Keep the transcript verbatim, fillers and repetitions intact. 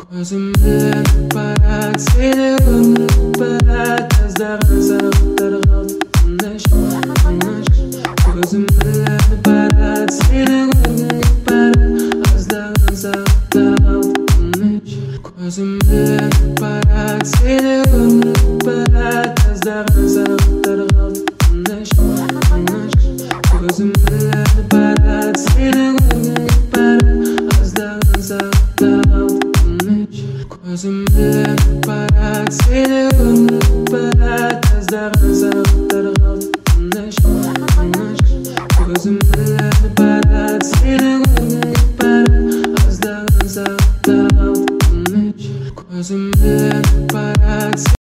Көзім ілініп барады, сені көрініп барады, аздаған сағаттар қалды тыныш, тыныш. Көзім ілініп барады, сені көрініп барады, аздаған сағаттар қалды тыныш. Көзім ілініп барады, сені көрініп барады, аздаған сағаттар қалды тыныш, тыныш. Көзім ілініп барады, сені көрініп барады, аздаған сағаттар қалды. Көзім ілініп барады, сені көрініп барады, аздаған сағаттар қалды тыныш, тыныш. Көзім ілініп барады, сені көрініп барады, аздаған сағаттар қалды тыныш. Көзім ілініп барады.